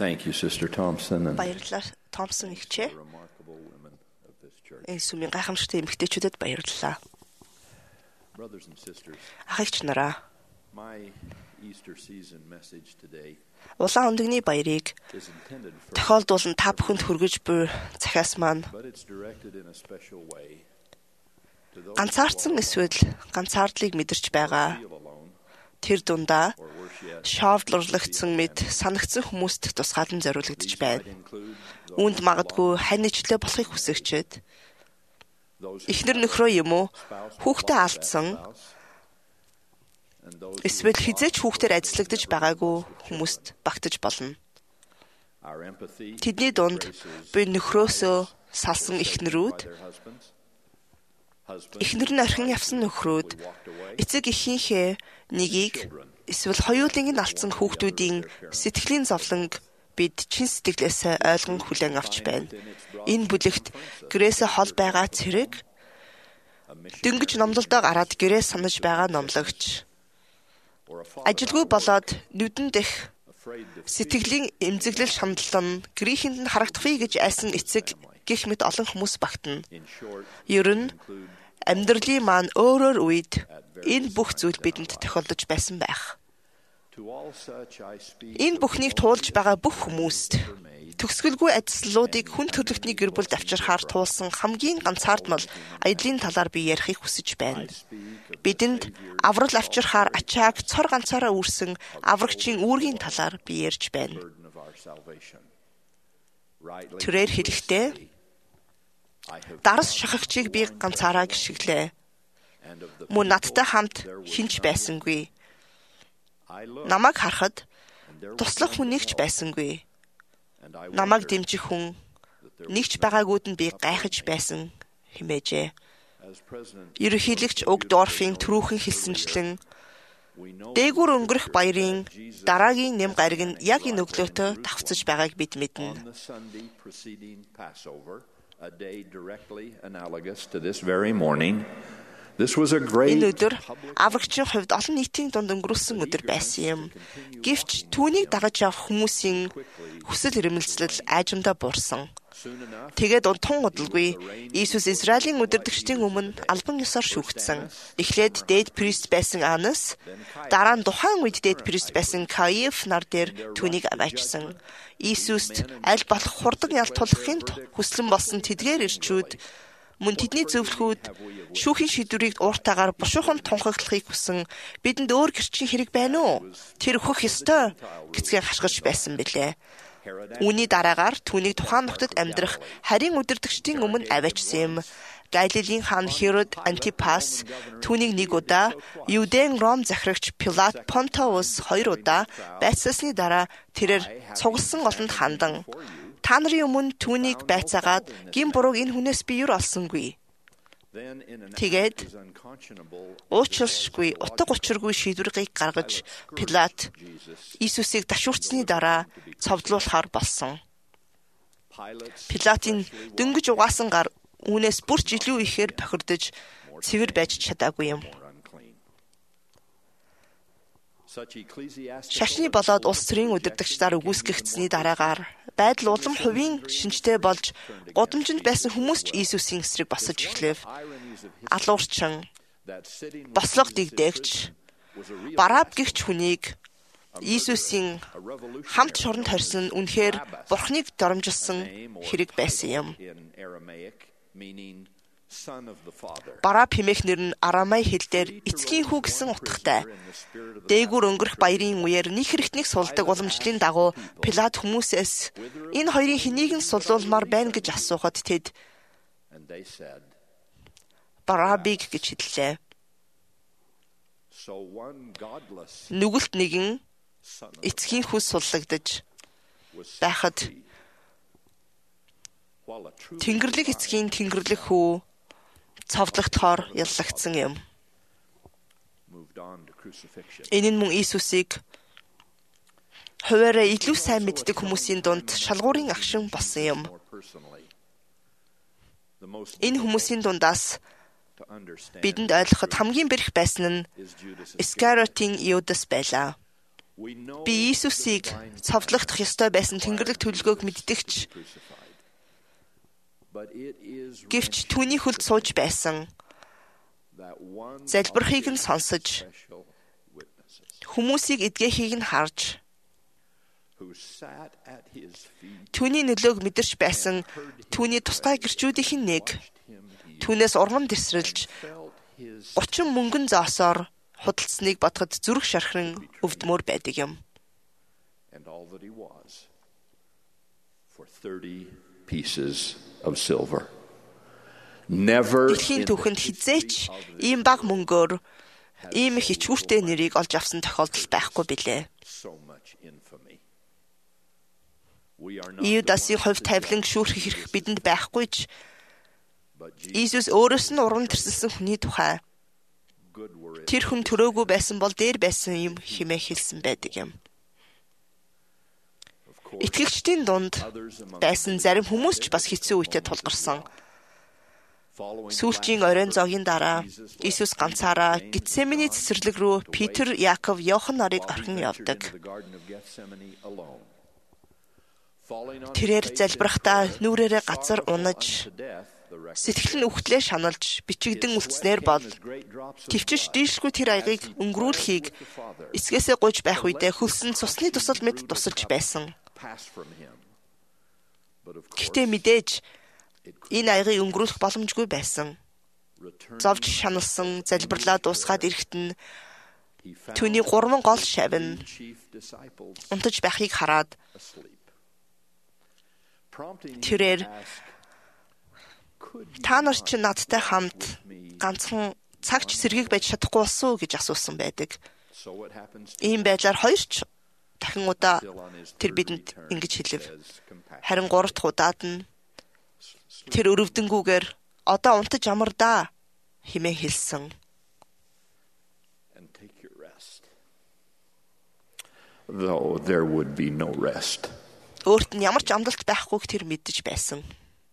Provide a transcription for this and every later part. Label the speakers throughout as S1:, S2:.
S1: Thank you, Sister Thompson. And
S2: Баярлалаа Томпсон ихчээ.
S1: remarkable women of this church.
S2: Энэ сүмийн гайхамшигтай эмэгтэйчүүдэд баярлалаа.
S1: Brothers and sisters,
S2: Ах эгч нараа,
S1: my Easter season message today
S2: улаан өндөгний баярыг
S1: is intended for,
S2: тохиолдуулан та бүхэнд хүргэж буй захиас маань
S1: but it's directed in a special way to those
S2: ганцаардсан эсвэл ганцаардлыг мэдэрч байгаа
S1: who feel alone
S2: тэр дундаа
S1: or worse yet,
S2: шоовдлорлогдсон мэд санагдсан хүмүүст тусгаалan зориулагдж байна.
S1: might include
S2: Үүнд магадгүй хань нийтлээ болохыг хүсэгчэд
S1: those
S2: эхнэр нөхрөө юм уу хүүхдээ алдсан
S1: and those
S2: эсвэл хизээч хүүхдээр ажиллагдаж байгаагүй хүмүүст багтаж болно.
S1: our empathy
S2: Тэдний дунд буй нөхрөөсөө салсан эхнэрүүд,
S1: their husbands,
S2: эхнэр нь орхин явсан нөхрүүд, эцэг эхийнхээ нэгийг эсвэл хоёулынг нь алдсан хүүхдүүдийн сэтгэлийн зовлонг бид чин сэтгэлээс ойлгон хүлээн авч байна. Энэ бүлэгт гэрээсээ хол байгаа цэрэг дөнгөж номлолдоо гараад гэрээ санаж байгаа номлогч
S1: or a father
S2: ажилгүй болоод нүдэн дэх
S1: afraid to
S2: сэтгэлийн эмзэглэл шаналлан гэрийнхэнд нь харагдахыг гэж айсан эцэг гэх мэт олон хүмүүс багтана.
S1: in short
S2: Ер нь
S1: include
S2: амьдралын маань өөрөөр үед энэ бүх зүйл бидэнд тохиолдож байсан байх.
S1: to all such I speak
S2: Энэ бүхнийг туулж байгаа бүх хүмүүст төгсгөлгүй ажлуудыг хүн төрөлхтний гэр бүлд авчирхаар туулсан хамгийн ганцаардмал аяллаа талаар би ярихыг хүсэж байна. Бидэнд аврал авчирхаар ачааг цор ганцаараа үүрсэн аврагчийн үүргийн талаар би ярьж байна.
S1: burden of our salvation. Rightly
S2: Түрээр хэлэхдээ
S1: I have
S2: дарс шахагчийг би ганцаараа гიშгэлээ.
S1: and of the
S2: Мөн надтай хамт хинч байсангүй.
S1: I look
S2: Намайг харахад
S1: and there was
S2: туслах хүн нэгч байсангүй.
S1: and I
S2: Намайг
S1: wondered
S2: дэмжих хүн
S1: that there
S2: нэгч байгаагүйд нь би гайхаж байсан хэмээжээ.
S1: as President
S2: Ерөнхийлөгч Уг Дорфийн түрүүхэн хэлсэнчлэн
S1: we know
S2: дээгүүр өнгөрөх баярын дараагийн нэм гариг нь яг энэ өглөөтөө давхцаж байгааг бид мэднэ.
S1: on the Sunday preceding Passover, a day directly analogous to this very morning, this was a great
S2: Энэ өдөр аврагчийн хувьд олон нийтийн дунд өнгөрүүлсэн өдөр байсан юм. Гэвч түүнийг дагаж явах хүмүүсийн хүсэл эрмэлзэл аажимдаа буурсан.
S1: soon enough
S2: Тэгээд унтхан удалгүй Иесус Израилийн удирдагчдын өмнө албан ёсоор шүүгдсэн. Эхлээд дээд прист байсан Анас, дараа нь тухайн үед дээд прист байсан Каиф нар дээр түүнийг аваачсан. Иесуст аль болох хурдан ялт тулахын хүслэн болсон тэдгээр ирчүүд мөн тэдний зөвлөхүүд шүүхийн шийдвэрийг ууртаагаар бушуухан тунхаглахыг хүсэн бидэнд өөр гэрчин хэрэг байна уу? Тэр өгөх ёстой гэцгээ хашгирч байсан бэлээ. Үүний дараагаар түүнийг тухайн нутагт амьдрах харийн удирдагчдын өмнө аваачсан юм. Галилийн хаан Херод Антипас түүнийг нэг удаа, Юудэн Ром захирагч Пилат Понтовус 2 удаа байцаасны дараа тэрээр цугласан олонд хандан та нарын өмнө түүнийг байцаагаад гин бурууг энэ хүнээс би юр олсонгүй.
S1: then in an
S2: Тэгээд
S1: act as unconscionable
S2: уучлалшгүй, утга учиргүй шийдвэрийг гаргаж Пилат Иесусыг дашуурцсны дараа цовдлуулахаар болсон.
S1: Pilate's
S2: Пилатын дөнгөж угаасан гар үүнээс бүрч илүү ихээр бохирдож цэвэр байж чадаагүй юм.
S1: more unclean. Such ecclesiastical
S2: Шашны болоод улс төрийн удирдагчдаар үгүйсгэгдсэний дараагаар байдал улам хувийн шинжтэй болж гудамжинд байсан хүмүүс ч Иесусийн эсрэг босож эхлэв.
S1: ironies of history
S2: Алуурчин,
S1: that sitting
S2: бослого дэгдээгч,
S1: was a real
S2: Бараб гэгч хүнийг Иесусийн
S1: a revolution
S2: хамт шоронд хорьсон үнэхээр Бурхныг доромжилсан хэрэг байсан юм.
S1: in Aramaic meaning son of the father.
S2: Бараб хэмээх нэр нь арамай хэлээр эцгийн хүү гэсэн утгатай. Дээгүүр өнгөрөх баярын үеэр нэг хэрэгтнийг сулдаг уламжлалын дагуу Пилат хүмүүсээс энэ хоёрын хэнийг нь сулуулмаар байна гэж асуухад тэд
S1: And they said,
S2: Барабыг гэж хэллээ.
S1: so one godless
S2: Нүгэлт нэгэн
S1: son of
S2: эцгийн хүү суллагдаж
S1: was set
S2: байхад
S1: free, while a true
S2: Тэнгэрлэг эцгийн тэнгэрлэг хүү цовдлогдохоор яллагдсан юм.
S1: moved on to crucifixion.
S2: Энэ нь мөн Иесусыг хуваараа илүү сайн мэддэг хүмүүсийн дунд шалгуурын агшин болсон юм.
S1: More personally, the most
S2: Энэ хүмүүсийн дундаас
S1: to understand
S2: бидэнд ойлгоход хамгийн бэрх байсан нь
S1: is Judas
S2: Искариотын Юдас байлаа. Би Иесусыг цовдлогдох ёстой байсан Тэнгэрлэг төлөвлөгөөг мэддэгч. Гэвч түүний хөлд сууж байсан залбирахыг нь сонсож, хүмүүсийг эдгэхийг нь харж, түүний нөлөөг мэдэрч байсан түүний тусгай гэрчүүдийн нэг түүнээс урман дэсрэлж 30 мөнгөн зоосоор худалдсныг бодоход зүрх шархран өвдмөр байдаг юм. Дэлхийн түүхэнд хизээч ийм бага мөнгөөр ийм их ичгүүртэй нэрийг олж авсан тохиолдол байхгүй билээ. Иудасын хувь тавилан шүүрэх хэрэг бидэнд байхгүй ч Иесус өөрөөс нь урам тэрсэлсэн хүний тухай тэр хүн төрөөгүй байсан бол дээр байсан юм хэмээн хэлсэн байдаг юм. Итгэгчдийн дунд байсан зарим хүмүүс ч бас хэцүү үедээ тулгарсан. Сүүлчийн оройн зоогийн дараа Иесус ганцаараа Гетсеманы цэцэрлэг рүү Питер, Яаков, Йохан нарыг орхин явдаг. Тэрээр залбирахдаа нүрээрээ газар унаж, сэтгэл нь үхтлээ шаналж, бичигдэн үлдснээр бол төвчж дийлшгүй тэр аягийг өнгөрүүлэхийг эцгээсээ гуйж байх үедээ хөлсөн цусны тусал мэд тусалж байсан. Гэхдээ мэдээж энэ аягийг өнгөрүүлэх боломжгүй байсан. Зовж шаналсан залбирлаа дуусгаад ирэхэд нь түүний 3 гол шавь унтаж байхыг хараад тэрээр та нар ч надтай хамт ганцхан цагч сэргийг байж чадахгүй болсон уу гэж асуусан байдаг. Ийм байдлаар 2 дахин удаа тэр бидэнд ингэж хэлв. Харин 3 дахь удаад нь тэр өрөвдөнгүүгээр одоо унтаж амар даа хэмээн хэлсэн.
S1: Though there would be no rest.
S2: Өөрт нь ямар ч амлалт байхгүйг тэр мэдэж байсан.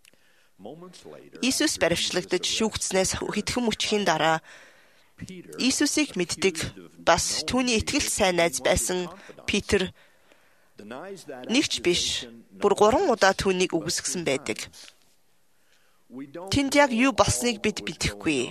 S2: Иесус баривчлагдаж шүүгдснээс хэдхэн мөчхийн дараа Иесусыг мэддэг бас түүний итгэл сайн найз байсан Питер нэгч биш бүр 3 удаа түүнийг үгүйсгэсэн байдаг. Тэнд яг юу болсныг бид мэдэхгүй.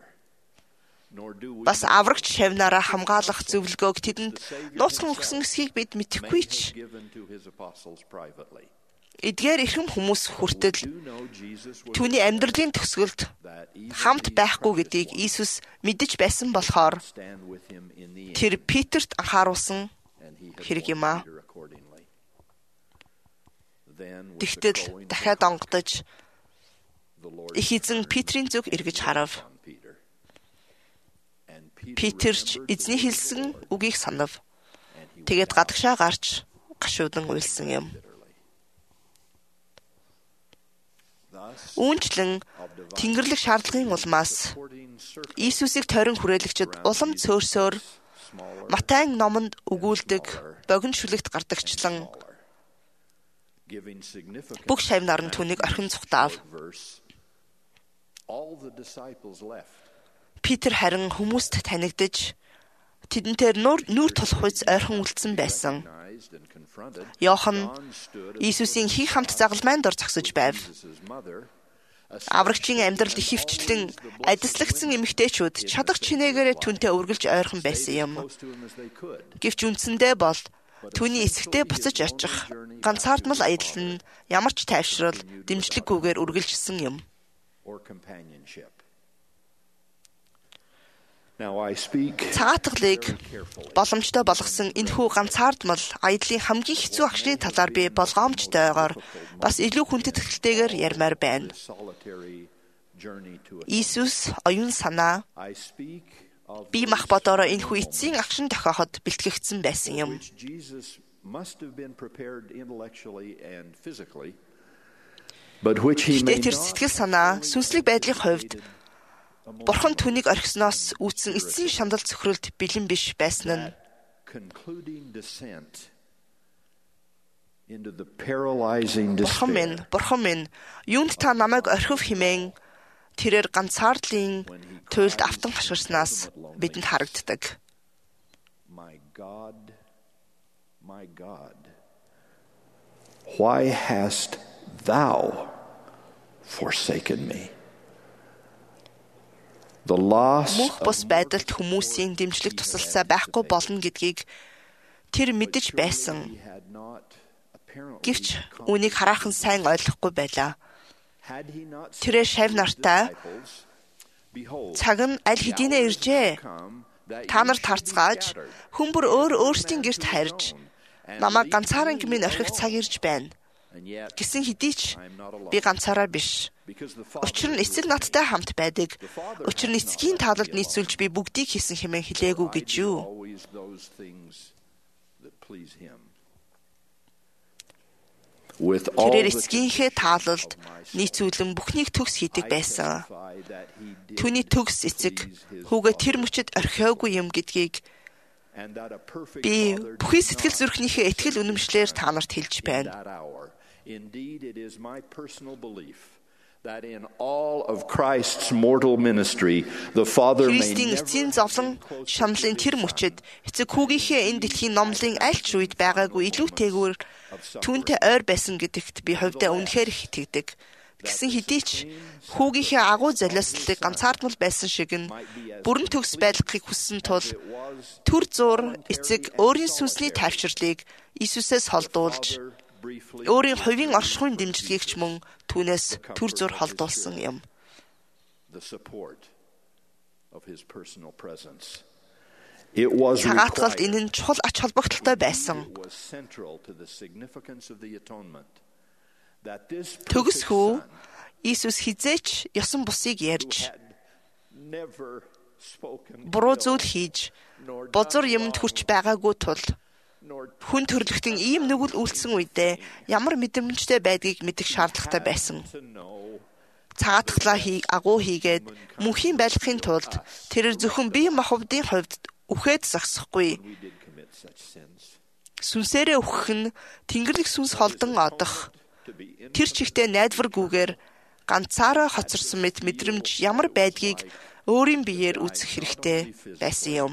S2: Бас аврагч шавнаараа хамгаалах зөвлөгөөг тэдэнд нууцхан өгсөн эсхийг бид мэдэхгүй ч. Эдгээр ихэнх хүмүүс хүртэл түүний амьдралын төгсгөлд хамт байхгүй гэдгийг Иесус мэдэж байсан болохоор тэр Питерт анхааруулсан хэрэг юм аа. Тэгтэл дахиад онгодож их эзэн Питерийн зүг эргэж харав. Питер ч эзний хэлсэн үгийг санав. Тэгээд гадагшаа гарч гашуудан уйлсан юм. Үүнчлэн Тэнгэрлэг шаардлагын улмаас Иесусыг тойрон хүрээлэгчид улам цөөрсөөр Матайн номонд өгүүлдэг богино шүлэгт гардагчлан бүх шавнаар нь түүнийг орхин цухтаав. Питер харин хүмүүст танигдж тэдэнтэй нүур тулах үз ойрхон үлдсэн байсан. Йохан Иесусийн хий хамт загалмайнд ор зогсож байв. Аврагчийн амьдралд ихэвчлэн адислагдсан эмэгтэйчүүд чадах чинээгээр түүнтэй үргэлж ойрхон байсан юм. Гэвч үндсэндээ бол түүний эсэгтээ буцаж очих ганцаардмал аялал нь ямар ч тайвшрал дэмжлэггүйгээр үргэлжилсэн юм. Цагаатгалыг боломжтой болгосон энэхүү ганцаардмал аяллаа хамгийн хэцүү агшны талаар би болгоомжтойгоор бас илүү хүндэтгэлтэйгээр ярмаар байна. Иесус оюун санаа би мах бодороо энэхүү эцсийн агшин тохиоход бэлтгэгдсэн байсан юм. Гэхдээ тэр сэтгэл санаа сүнслэг байдлын хувьд Бурхан түүнийг орхисноос үүдсэн эцсийн шандал цөхрөлд бэлэн биш байсан нь Бурхан минь юунд та намайг орхив хэмээн тэрээр ганцаардлын туйлд автан хашгирснаас бидэнд харагддаг.
S1: My God, why hast thou forsaken me? The loss
S2: Мөнх бус байдалд хүмүүсийн дэмжлэг тусалцаа байхгүй болно гэдгийг тэр мэдэж байсан. Гэвч үүнийг хараахан сайн ойлгохгүй байлаа. Тэрээр шавь нартай цаг нь аль хэдийнэ иржээ. Та нарт харцгааж хүн бүр өөрсдийн гэрт харж намайг ганцаараа минь орхих цаг ирж байна. Гэсэн хэдий ч би ганцаараа биш. Учир нь эцэг надтай хамт байдаг. Учир нь эцгийн таалалд нийцүүлж би бүгдийг хийсэн хэмээн хэлээгүй гэж юу? Тэрээр эцгийнхээ таалалд нийцүүлэн бүхнийг төгс хийдэг байсан. Түүний төгс эцэг хүүгээ тэр мөчөд орхиогүй юм гэдгийг би бүхий сэтгэл зүрхнийхээ итгэл үнэмшлэр та нарт хэлж байна.
S1: Indeed, it is my personal belief that in all of Christ's mortal ministry, the Father may
S2: Христийн эцсийн зовлон шамлын тэр мөчөд эцэг хүүгийнхээ энэ дэлхийн номлын аль ч үед байгаагүй илүүтэйгээр түүнтэй ойр байсан гэдэгт би хувьдаа үнэхээр итгэдэг. Гэсэн хэдий ч хүүгийнхээ агуу золиослолыг ганцаардмал байсан шиг нь бүрэн төгс байлгахыг хүссэн тул түр зуур эцэг өөрийн сүнсний тайвширлыг Иесусээс холдуулж өөрийн хувийн оршихуйн дэмжлэгийг ч мөн түүнээс түр зуур холдуулсан юм. Цагаатгалд энэ нь чухал ач холбогдолтой байсан. Төгс хүү Иесус хизээч ёсон бусыг ярьж буруу зүйл хийж бозор юмд хүрч байгаагүй тул хүн төрлөختөн ийм нүгэл үйлдсэн үедээ ямар мэдрэмжтэй байдгийг мэдэх шаардлагатай байсан. Цагаатгалаа агуу хийгээд мөнхийн байлгахын тулд тэрээр зөвхөн бие махбодын хувьд үхээд зогсохгүй. Сүнсээрээ үхэх нь Тэнгэрлэг сүнс холдон одох. Тэр чигтээ найдваргүйгээр ганцаараа хоцорсон мэт мэдрэмж ямар байдгийг өөрийн биеэр үзэх хэрэгтэй байсан юм.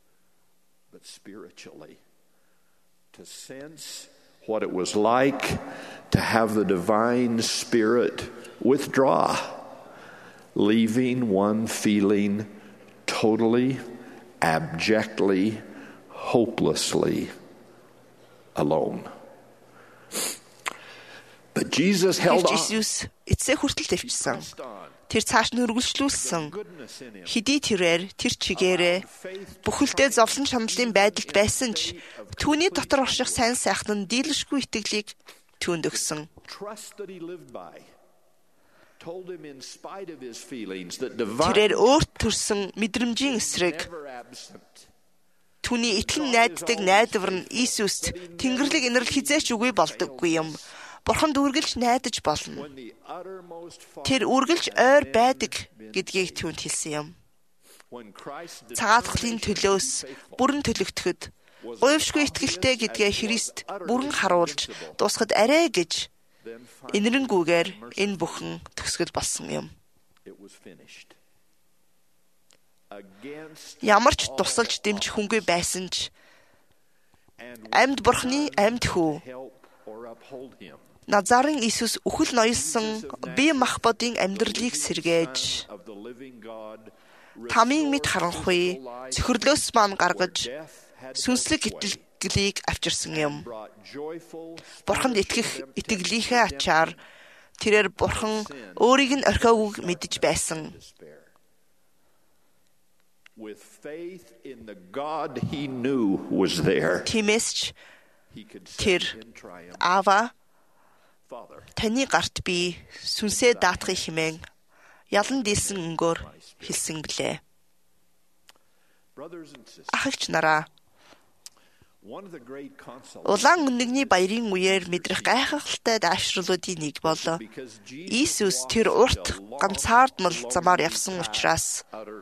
S1: To sense what it was like to have the divine spirit withdraw, leaving one feeling totally, abjectly, hopelessly alone. But Jesus held on.
S2: Иесус эцсээ хүртэл дэвчсэн. Тэр цааш нь үргэлжлүүлсэн. Хэдий тэрээр тэр чигээрээ бүхэлдээ зовлон шаналлын байдалд байсан ч түүний дотор орших сайн сайхан нь дийлэшгүй итгэлийг түүнд өгсөн. Тэрээр өөрт төрсөн мэдрэмжийн эсрэг түүний итгэн найддаг найдвар нь Иесуст Тэнгэрлэг инэрл хизээч үгүй болдоггүй юм. Бурханд үргэлж найдаж болно. Тэр үргэлж ойр байдаг гэдгийг түүнд хэлсэн юм. Цагаатгалын төлөөс бүрэн төлөгдөхөд гуйвшгүй итгэлтэй гэдгээ Христ бүрэн харуулж дуусахад арай гэж инэрэнгүйгээр энэ бүхэн төгсгөл болсон юм. Ямар ч тусалж дэмжих хүнгүй байсан ч амьд Бурханы амьд хүү Назарын Иесус үхэл ноёлсон бие махбодын амьдралыг сэргээж тамийн мэд харанхуй цөхрлөөс маань гаргаж сүнслэг итгэлийг авчирсан юм. Бурханд итгэх итгэлийнхээ ачаар тэрээр Бурхан өөрийг нь орхиогүйг мэдэж байсан. Тиймээс ч тэр Аава таны гарт би сүнсээ даатахыг хэмээн ялан дийлсэн өнгөөр хэлсэн билээ. Ах эгч нараа, улаан үнэгний баярын үеэр мэдрэх гайхалтай даашруулуудын нэг бол Иесус тэр урт ганцаардмал замаар явсан учраас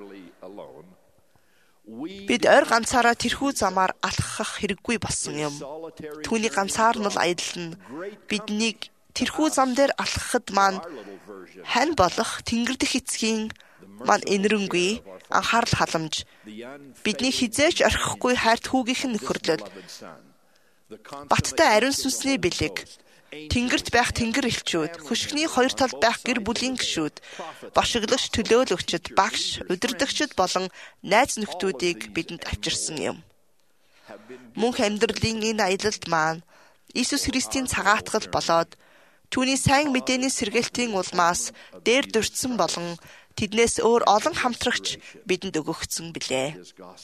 S2: бид ойр ганцаараа тэрхүү замаар алхах хэрэггүй болсон юм. Түүний ганцаармал аялал нь биднийг тэрхүү зам дээр алхахад маань хань болох Тэнгэр дэх эцгийн маань инэрэнгүй анхаарал халамж бидний хизээч орхихгүй хайрт хүүгийнх нь нөхөрлөл Баттай ариун сүнсний бэлэг, тэнгэрт байх тэнгэр элчүүд, хөшгөний хоёр талд байх гэр бүлийн гишүүд, бошиглагч, төлөөлөгчд, багш, удирдагчид болон найз нөхдүүдийг бидэнд авчирсан юм. Мөнх амьдралын энэ аялалд маань Иесус Христийн цагаатгал болоод түүний сайн мэдээний сэргээлтийн улмаас дээр дурдсан болон тэднээс өөр олон хамтрагч бидэнд өгөгдсөн билээ.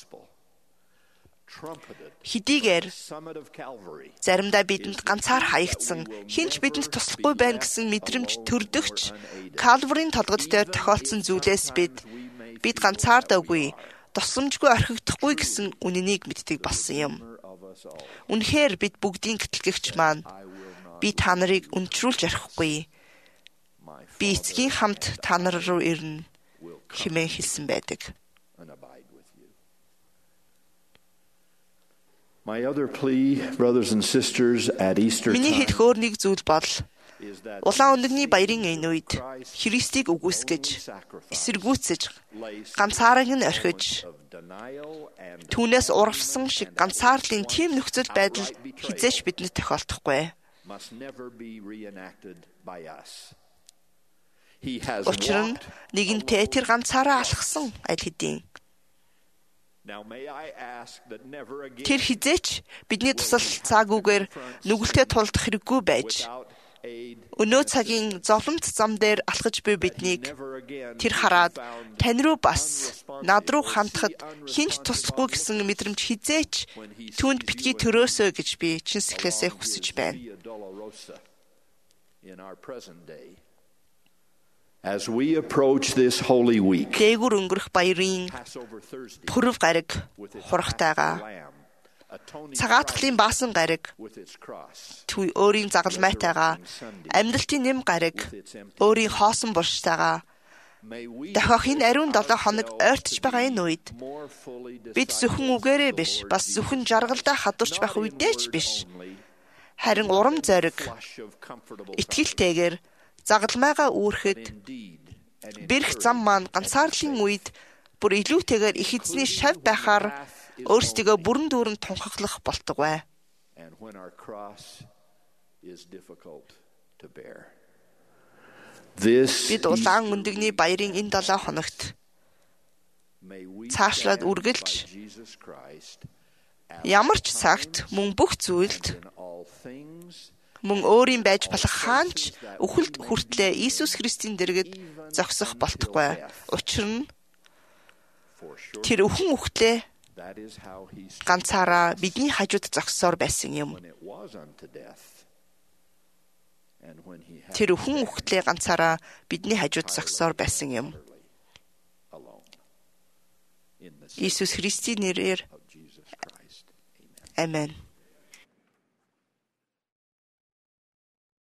S2: Хэдийгээр заримдаа бидэнд ганцаар хаягдсан, хинч бидэнд туслахгүй байна гэсэн мэдрэмж төрдөгч Калварын толгод дээр тохиолдсон зүйлээс бид ганцаардаагүй, тусламжгүй орхигдохгүй гэсэн үнэнийг мэддэг болсон юм. Үнэхээр бид бүгдийн гэтлэгч маань би та нарыг үнэтрүүлж орхихгүй. Би эцгийн хамт та нар руу ирнэ хэмээн хэлсэн байдаг. Миний хэлэх өөр нэг зүйл бол улаан өндөгний баярын энэ үед Христийг үгүйсгэж, эсэргүүцэж, ганцаараа нь орхиж, түүнээс урвсан шиг ганцаарлын тийм нөхцөл байдал хизээч бидэнд тохиолдохгүй. Учир нь нэгэнтээ тэр ганцаараа алхсан аль хэдийн. Тэр хизээч бидний тусалцаагүйгээр нүгэлтэд тулдах хэрэггүй байж, өнөө цагийн зовлонт зам дээр алхаж буй биднийг тэр хараад тань руу бас над руу хандахад хинч туслахгүй гэсэн мэдрэмж хизээч түүнд битгий төрөөсөө гэж би чин сэтгэлээсээ хүсэж байна.
S1: As we approach this holy week,
S2: дээгүр өнгөрөх баярын пүрэв гариг хурахтайгаа, цагаатгалын баасан гариг түүний өөрийн загалмайтайгаа, амьдралтын нэм гариг өөрийн хоосон бурштайгаа, дахиад энэ ариун 7 хоног ойртож байгаа энэ үед бид зөвхөн үгээрээ биш, бас зөвхөн жаргалдаа хадварч байх үедээ ч биш, харин урам зориг, итгэлтэйгээр загалмайгаа үүрэхэд бэрх зам маань ганцаарлын үед бүр илүүтэйгээр их эзний шав байхаар өөрсдийгөө бүрэн дүүрэн тунхаглах болтугай. Бид улаан өндөгний баярын энэ 7 хоногт цаашлаад үргэлж ямар ч цагт мөн бүх зүйлд мөн өөрийн байж болох хаанч үхэлд хүртлээ Иесус Христийн дэргэд зогсох болтугай. Учир нь тэр өхөн үхтлээ ганцаараа бидний хажууд зогссоор байсан юм. Тэр өхөн үхтлээ ганцаараа бидний хажууд зогссоор байсан юм. Иесус Христийн нэрээр. Амен.